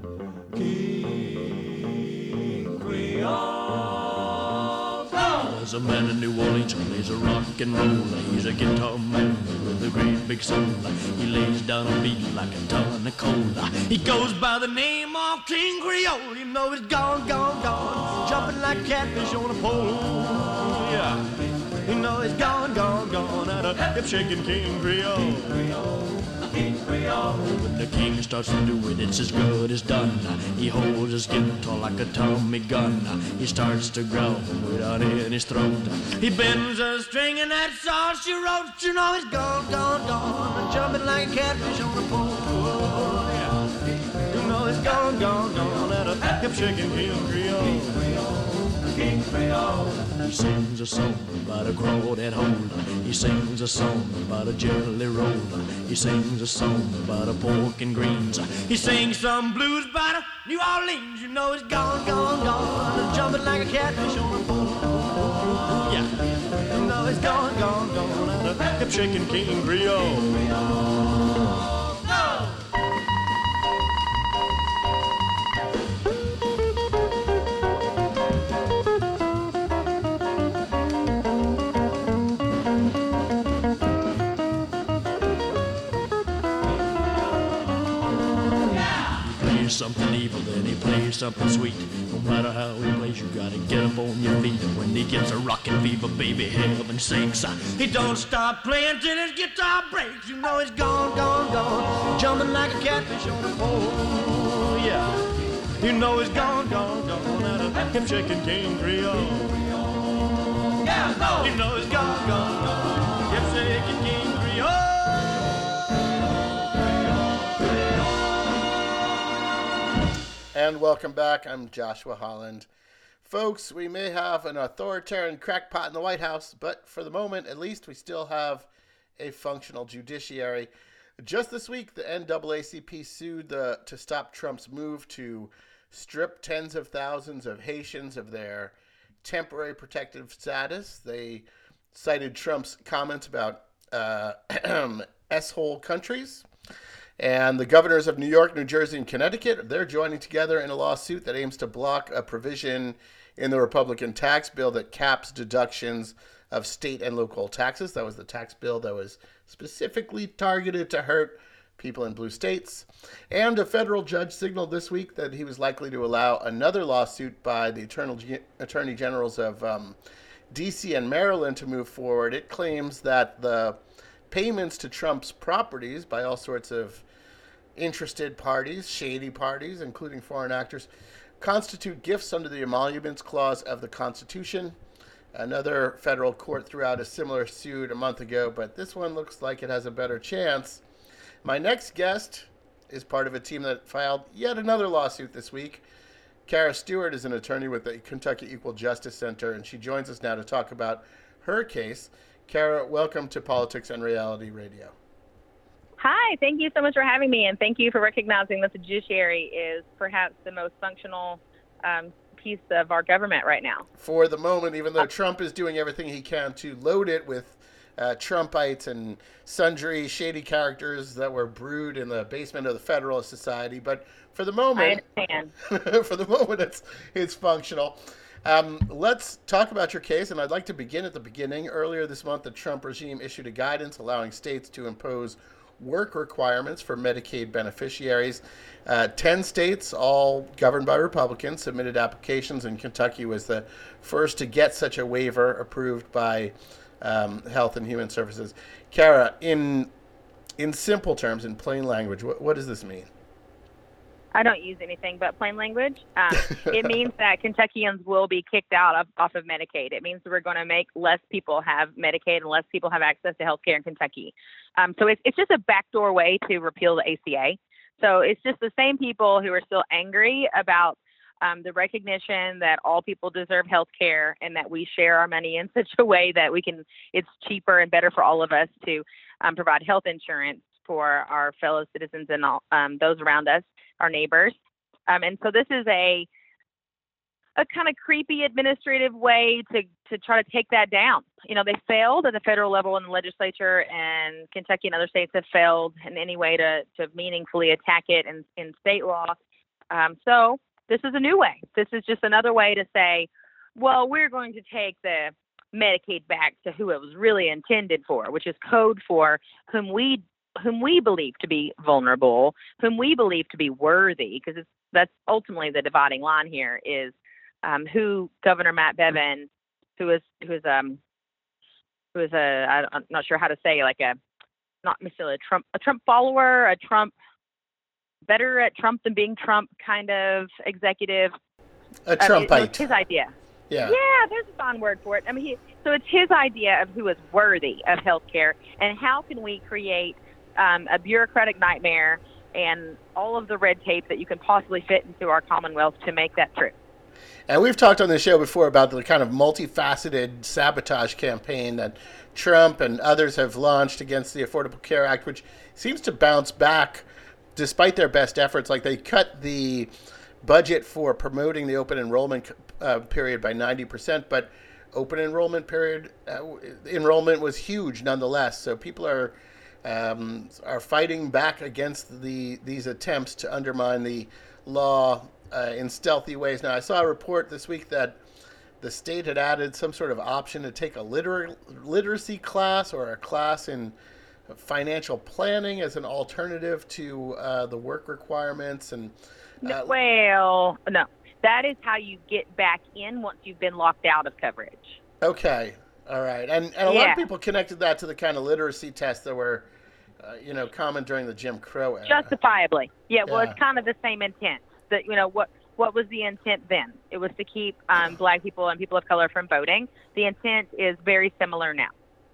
King Creole. There's a man in New Orleans who plays a rock and roll. He's a guitar man with a great big soul. He lays down a beat like a ton of coal. He goes by the name of King Creole. You know he's gone, jumping like catfish on a pole. Yeah, you know he's gone at a hip-shaking King Creole. When the king starts to do it, it's as good as done. He holds his guitar like a Tommy gun. He starts to growl without in his throat. He bends a string and that song she wrote. You know he's gone, jumping like a catfish on a pole. Yeah. You know he's gone at a hip-shaking King Creole. King Creole. He sings a song about a crawdad hole. He sings a song about a jelly roll. He sings a song about a pork and greens. He sings some blues about a New Orleans. You know he's gone, jumping like a catfish on a pole. Yeah, you know he's gone at a hip-shaking King Creole. Something evil, then he plays something sweet. No matter how he plays, you gotta get up on your feet. And when he gets a rockin' fever, baby, heaven sinks. He don't stop playing till his guitar breaks. You know he's gone, jumping like a catfish on a pole. Yeah, you know he's gone at a hip-shaking King Creole. Yeah, no. You know he's gone, hip-shaking King Creole. And welcome back. I'm Joshua Holland. Folks, we may have an authoritarian crackpot in the White House, but for the moment, at least, we still have a functional judiciary. Just this week, the NAACP sued to stop Trump's move to strip tens of thousands of Haitians of their temporary protective status. They cited Trump's comments about S-hole countries. And the governors of New York, New Jersey, and Connecticut, they're joining together in a lawsuit that aims to block a provision in the Republican tax bill that caps deductions of state and local taxes. That was the tax bill that was specifically targeted to hurt people in blue states. And a federal judge signaled this week that he was likely to allow another lawsuit by the attorney generals of D.C. and Maryland to move forward. It claims that the payments to Trump's properties by all sorts of interested parties, shady parties, including foreign actors, constitute gifts under the Emoluments Clause of the Constitution. Another federal court threw out a similar suit a month ago, but this one looks like it has a better chance. My next guest is part of a team that filed yet another lawsuit this week. Kara Stewart is an attorney with the Kentucky Equal Justice Center, and she joins us now to talk about her case. Kara, welcome to Politics and Reality Radio. Hi, thank you so much for having me, and thank you for recognizing that the judiciary is perhaps the most functional piece of our government right now. For the moment, even though Trump is doing everything he can to load it with Trumpites and sundry shady characters that were brewed in the basement of the Federalist Society, but for the moment, I understand. for the moment, it's functional. Let's talk about your case, and I'd like to begin at the beginning. Earlier this month, the Trump regime issued a guidance allowing states to impose work requirements for Medicaid beneficiaries. 10 states, all governed by Republicans, submitted applications, and Kentucky was the first to get such a waiver approved by Health and Human Services. Kara, in simple terms, in plain language, what does this mean? I don't use anything but plain language. It means that Kentuckians will be kicked out off of Medicaid. It means that we're going to make less people have Medicaid and less people have access to health care in Kentucky. So it's just a backdoor way to repeal the ACA. So it's just the same people who are still angry about the recognition that all people deserve health care and that we share our money in such a way that it's cheaper and better for all of us to provide health insurance for our fellow citizens and all those around us, our neighbors. And so this is a kind of creepy administrative way to try to take that down. You know, they failed at the federal level in the legislature, and Kentucky and other states have failed in any way to meaningfully attack it in state law. So this is a new way. This is just another way to say, well, we're going to take the Medicaid back to who it was really intended for, which is code for whom we believe to be vulnerable, whom we believe to be worthy, because that's ultimately the dividing line here is who Governor Matt Bevin, who is I'm not sure how to say, like not necessarily a Trump follower, a Trump better at Trump than being Trump kind of executive. A Trumpite. It's his idea. Yeah, there's a fine word for it. I mean, so it's his idea of who is worthy of health care, and how can we create a bureaucratic nightmare and all of the red tape that you can possibly fit into our Commonwealth to make that true. And we've talked on this show before about the kind of multifaceted sabotage campaign that Trump and others have launched against the Affordable Care Act, which seems to bounce back despite their best efforts. Like, they cut the budget for promoting the open enrollment period by 90%, but open enrollment period enrollment was huge nonetheless. So people are fighting back against these attempts to undermine the law in stealthy ways. Now, I saw a report this week that the state had added some sort of option to take a literacy class or a class in financial planning as an alternative to the work requirements. And no, that is how you get back in once you've been locked out of coverage. Okay. All right. And a lot of people connected that to the kind of literacy tests that were, common during the Jim Crow era. Justifiably. Yeah, well, it's kind of the same intent. That, what was the intent then? It was to keep Black people and people of color from voting. The intent is very similar now.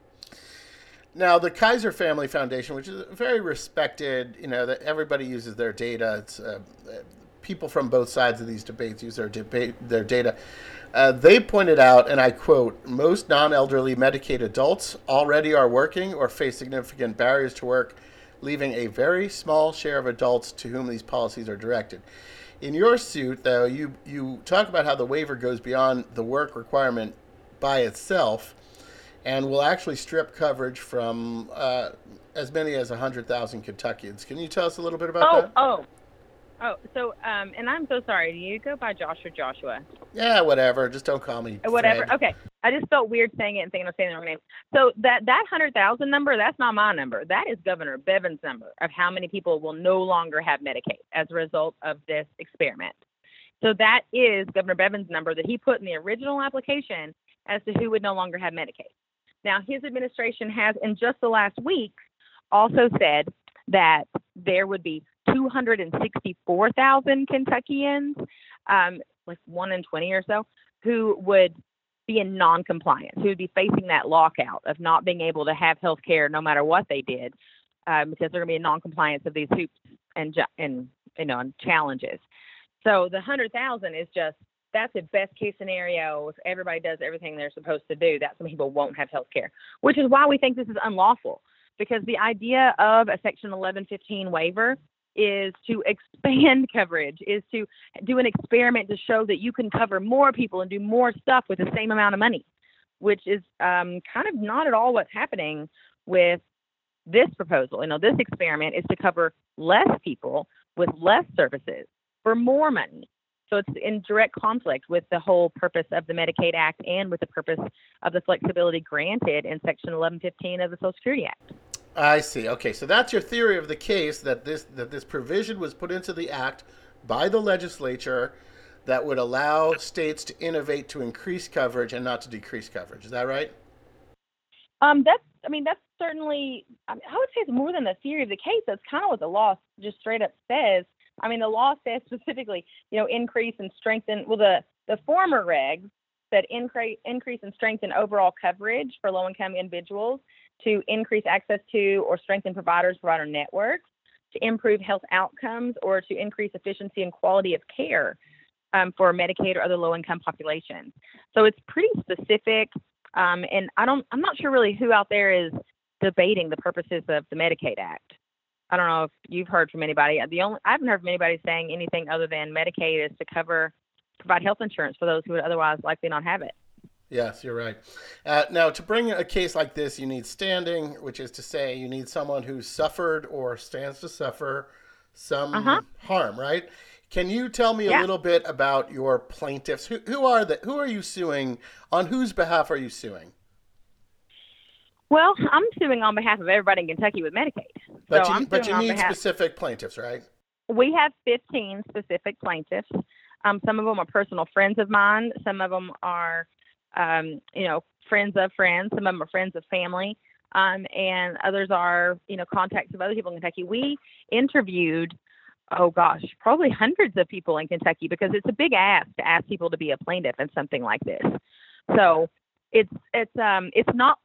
Now, the Kaiser Family Foundation, which is very respected, that everybody uses their data. It's people from both sides of these debates use their data. They pointed out, and I quote, most non-elderly Medicaid adults already are working or face significant barriers to work, leaving a very small share of adults to whom these policies are directed. In your suit, though, you talk about how the waiver goes beyond the work requirement by itself and will actually strip coverage from as many as 100,000 Kentuckians. Can you tell us a little bit about that? So, and I'm so sorry. Do you go by Josh or Joshua? Yeah, whatever. Just don't call me Whatever. Fred. Okay. I just felt weird saying it and thinking I was saying the wrong name. So that 100,000 number, that's not my number. That is Governor Bevin's number of how many people will no longer have Medicaid as a result of this experiment. So that is Governor Bevin's number that he put in the original application as to who would no longer have Medicaid. Now, his administration has, in just the last week, also said that there would be 264,000 Kentuckians, like 1 in 20 or so, who would be in non-compliance, who would be facing that lockout of not being able to have health care no matter what they did, because they're going to be in non-compliance of these hoops and challenges. So the 100,000 is just, that's a best case scenario. If everybody does everything they're supposed to do, that's when people won't have health care, which is why we think this is unlawful, because the idea of a Section 1115 waiver is to expand coverage, is to do an experiment to show that you can cover more people and do more stuff with the same amount of money, which is kind of not at all what's happening with this proposal. This experiment is to cover less people with less services for more money. So it's in direct conflict with the whole purpose of the Medicaid Act and with the purpose of the flexibility granted in Section 1115 of the Social Security Act. I see. Okay, so that's your theory of the case, that this provision was put into the act by the legislature that would allow states to innovate to increase coverage and not to decrease coverage. Is that right? That's certainly, I would say it's more than the theory of the case. That's kind of what the law just straight up says. The law says specifically, increase and strengthen. Well, the former regs said increase and strengthen overall coverage for low-income individuals, to increase access to or strengthen provider networks, to improve health outcomes, or to increase efficiency and quality of care for Medicaid or other low-income populations. So it's pretty specific, and I'm not sure really who out there is debating the purposes of the Medicaid Act. I don't know if you've heard from anybody. I haven't heard from anybody saying anything other than Medicaid is to provide health insurance for those who would otherwise likely not have it. Yes, you're right. Now, to bring a case like this, you need standing, which is to say you need someone who suffered or stands to suffer some harm, right? Can you tell me a little bit about your plaintiffs? Who are you suing? On whose behalf are you suing? Well, I'm suing on behalf of everybody in Kentucky with Medicaid. But you need specific plaintiffs, right? We have 15 specific plaintiffs. Some of them are personal friends of mine. Some of them are friends of friends. Some of them are friends of family. And others are, contacts of other people in Kentucky. We interviewed, probably hundreds of people in Kentucky, because it's a big ask to ask people to be a plaintiff in something like this. So it's not,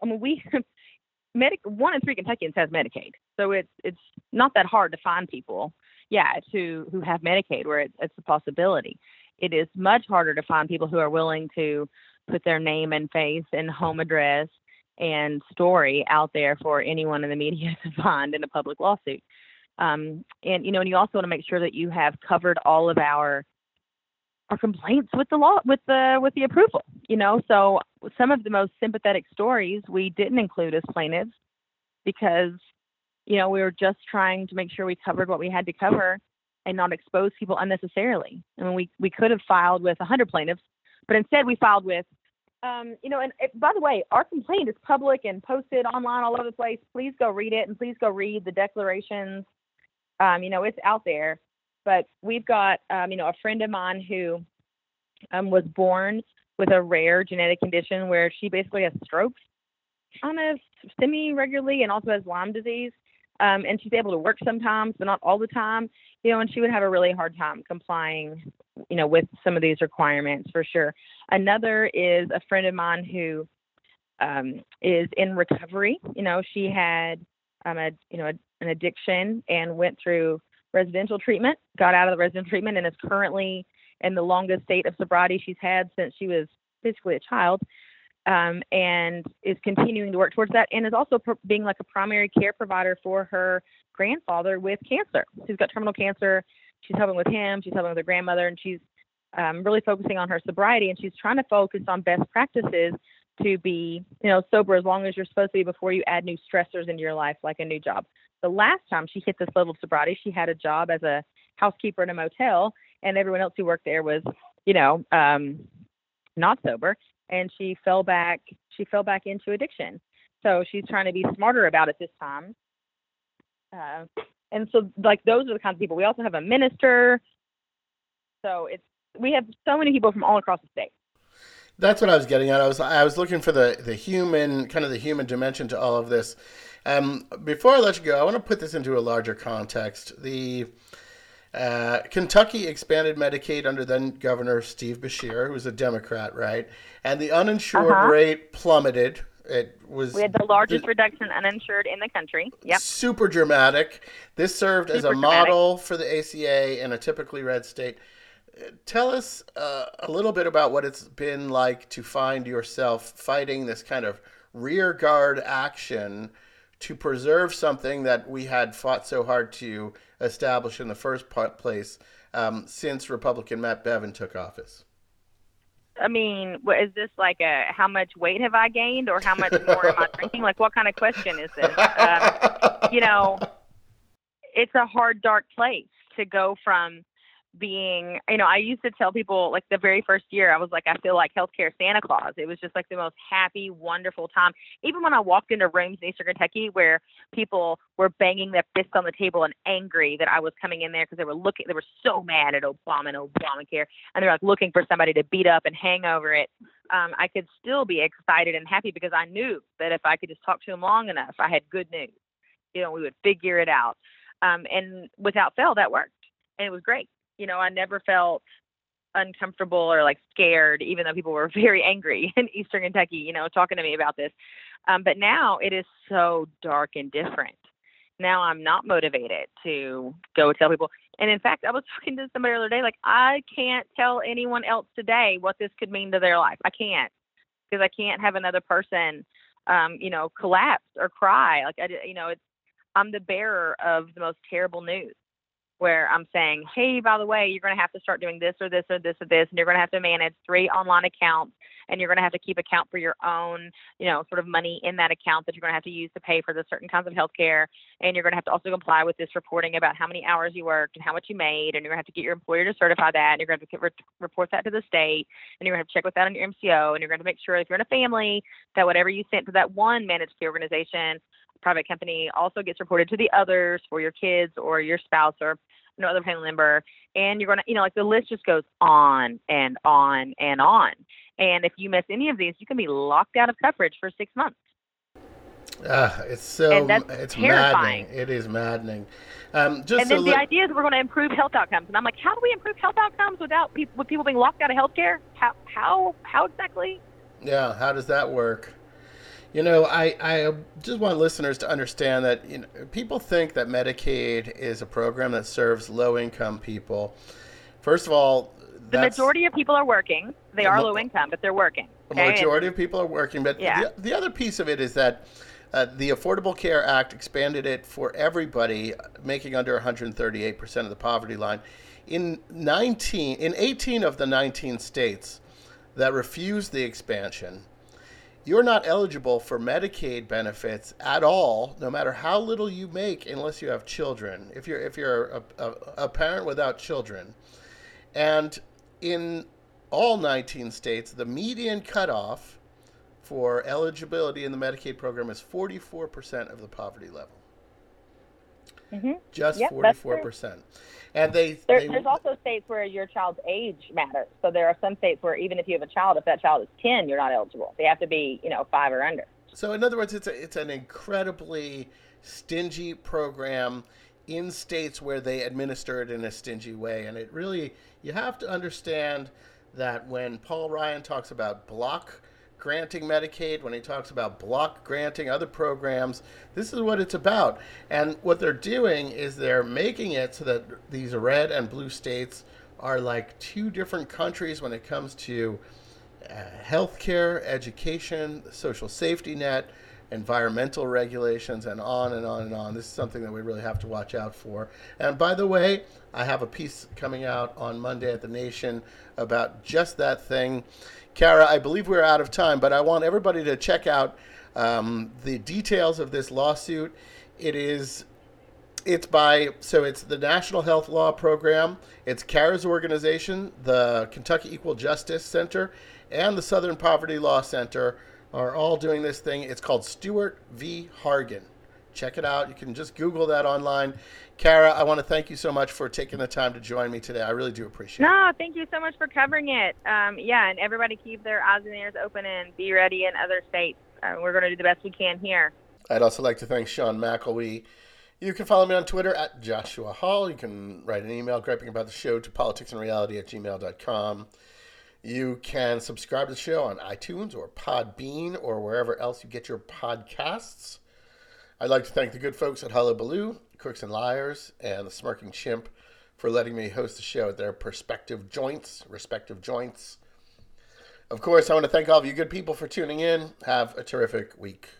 1 in 3 Kentuckians has Medicaid. So it's not that hard to find people, who have Medicaid, where it's a possibility. It is much harder to find people who are willing to put their name and face and home address and story out there for anyone in the media to find in a public lawsuit. And you also want to make sure that you have covered all of our complaints with the law, with the approval. So some of the most sympathetic stories we didn't include as plaintiffs because we were just trying to make sure we covered what we had to cover and not expose people unnecessarily. We could have filed with 100 plaintiffs, but instead we filed with, and by the way, our complaint is public and posted online all over the place. Please go read it, and please go read the declarations. It's out there. But we've got, a friend of mine who was born with a rare genetic condition where she basically has strokes kind of semi-regularly and also has Lyme disease. And she's able to work sometimes, but not all the time, and she would have a really hard time complying, with some of these requirements for sure. Another is a friend of mine who is in recovery. She had, an addiction and went through residential treatment, got out of the residential treatment, and is currently in the longest state of sobriety she's had since she was basically a child. And is continuing to work towards that, and is also being like a primary care provider for her grandfather with cancer. She's got terminal cancer. She's helping with him. She's helping with her grandmother, and she's really focusing on her sobriety. And she's trying to focus on best practices to be, sober as long as you're supposed to be before you add new stressors into your life, like a new job. The last time she hit this level of sobriety, she had a job as a housekeeper in a motel, and everyone else who worked there was, not sober. And she fell back into addiction. So she's trying to be smarter about it this time. And so those are the kinds of people. We also have a minister. So we have so many people from all across the state. That's what I was getting at. I was looking for the human, kind of the human dimension to all of this. Before I let you go, I want to put this into a larger context. Kentucky expanded Medicaid under then Governor Steve Beshear, who was a Democrat, right? And the uninsured rate plummeted. We had the largest reduction in uninsured in the country. Yep. Super dramatic. This served as a model for the ACA in a typically red state. Tell us a little bit about what it's been like to find yourself fighting this kind of rear guard action to preserve something that we had fought so hard to establish in the first place since Republican Matt Bevin took office. I mean, is this like how much weight have I gained or how much more am I drinking? Like, what kind of question is this? It's a hard, dark place to go from being, I used to tell people, like, the very first year, I was like, I feel like healthcare Santa Claus. It was just like the most happy, wonderful time. Even when I walked into rooms in Eastern Kentucky where people were banging their fists on the table and angry that I was coming in there because they were so mad at Obama and Obamacare, and they're like looking for somebody to beat up and hang over it. I could still be excited and happy because I knew that if I could just talk to them long enough, I had good news. We would figure it out. And without fail, that worked. And it was great. I never felt uncomfortable or like scared, even though people were very angry in Eastern Kentucky, talking to me about this. But now it is so dark and different. Now I'm not motivated to go tell people. And in fact, I was talking to somebody the other day, like, I can't tell anyone else today what this could mean to their life. I can't, because I can't have another person, collapse or cry. Like, I'm the bearer of the most terrible news, where I'm saying, hey, by the way, you're going to have to start doing this or this or this or this, and you're going to have to manage 3 online accounts, and you're going to have to keep account for your own, sort of money in that account that you're going to have to use to pay for the certain kinds of healthcare, and you're going to have to also comply with this reporting about how many hours you worked and how much you made, and you're going to have to get your employer to certify that, and you're going to have to report that to the state, and you're going to have to check with that on your MCO, and you're going to make sure if you're in a family that whatever you sent to that one managed care organization, private company, also gets reported to the others for your kids or your spouse or no other family member. And you're going to, like, the list just goes on and on and on. And if you miss any of these, you can be locked out of coverage for 6 months. It's terrifying. Maddening. It is maddening. The idea is we're going to improve health outcomes. And I'm like, how do we improve health outcomes with people being locked out of healthcare? How exactly? Yeah. How does that work? I just want listeners to understand that people think that Medicaid is a program that serves low-income people. First of all, the majority of people are working. They are low income, but they're working. Okay? The majority of people are working. But the other piece of it is that the Affordable Care Act expanded it for everybody making under 138% of the poverty line. In 18 of the 19 states that refused the expansion, you're not eligible for Medicaid benefits at all, no matter how little you make, unless you have children. If you're a parent without children, and in all 19 states, the median cutoff for eligibility in the Medicaid program is 44% of the poverty level. Mm-hmm. Just 44%. And there's also states where your child's age matters. So there are some states where even if you have a child, if that child is 10, you're not eligible. They have to be, 5 or under. So in other words, it's an incredibly stingy program in states where they administer it in a stingy way. And it really, you have to understand that when Paul Ryan talks about block granting Medicaid, when he talks about block granting other programs, this is what it's about. And what they're doing is they're making it so that these red and blue states are like 2 different countries when it comes to healthcare, education, social safety net, environmental regulations, and on and on and on. This is something that we really have to watch out for. And by the way, I have a piece coming out on Monday at The Nation about just that thing. Kara, I believe we're out of time, but I want everybody to check out the details of this lawsuit. It's the National Health Law Program. It's Kara's organization, the Kentucky Equal Justice Center, and the Southern Poverty Law Center are all doing this thing. It's called Stewart v. Hargan. Check it out. You can just Google that online. Kara, I want to thank you so much for taking the time to join me today. I really do appreciate it. No, thank you so much for covering it. And everybody keep their eyes and ears open and be ready in other states. We're going to do the best we can here. I'd also like to thank Sean McElwee You can follow me on Twitter at Joshua Hall. You can write an email griping about the show to politicsandreality@gmail.com. You can subscribe to the show on iTunes or Podbean or wherever else you get your podcasts. I'd like to thank the good folks at Hullabaloo, Crooks and Liars, and the Smirking Chimp for letting me host the show at their respective joints. Of course, I want to thank all of you good people for tuning in. Have a terrific week.